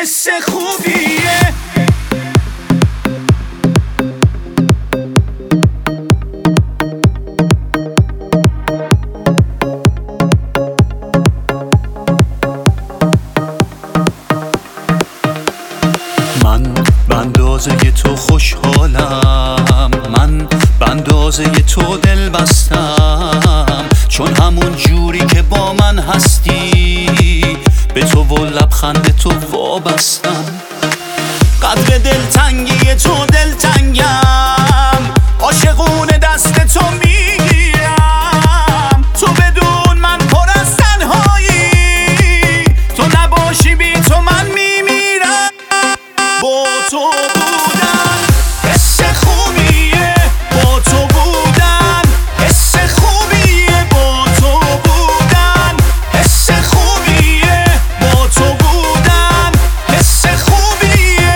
حس خوبیه. من به اندازه تو خوشحالم، من به اندازه تو دل بستم، چون همون جوری که با من هستی به تو و لبخند تو وابستم. قدر دلتنگی تو دلتنگم، عاشقونه دست تو میگیرم. تو بدون من پر از تنهایی، تو نباشی بی تو من میمیرم. با تو بودن حس خوبیه، با تو بودن حس خوبیه، با تو بودن حس خوبیه، با تو بودن حس خوبیه.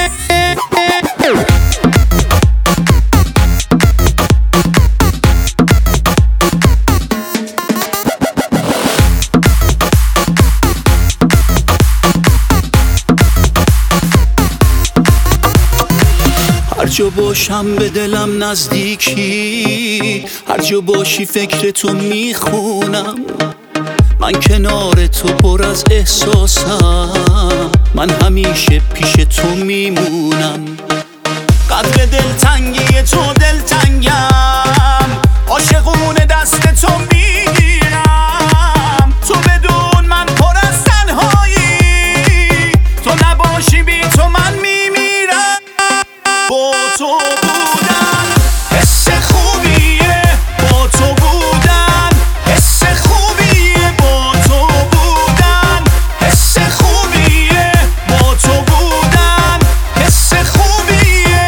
هر جا باشم به دلم نزدیکی، هر جا باشی فکر تو میخونم. من کنار تو پر از احساسم، من همیشه پیش تو میمونم. قدر دلتنگی تو دلتنگم، عاشقونه دست تو میگیرم. تو بدون من پر از تنهایی، تو نباشی بی تو من میمیرم. با تو بودن حس خوبیه، با تو بودن حس خوبیه، با تو بودن حس خوبیه، با تو بودن حس خوبیه.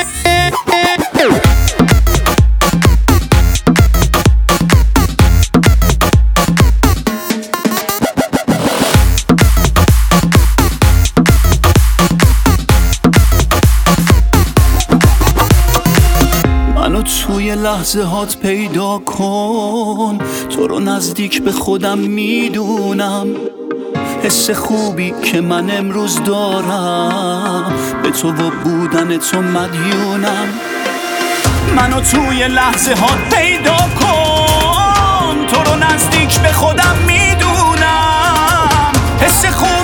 منو توی لحظه هات پیدا کن، تو رو نزدیک به خودم میدونم. حس خوبی که من امروز دارم، به تو و بودن تو مدیونم. منو توی لحظه هات پیدا کن، تو رو نزدیک به خودم میدونم. حس خوبی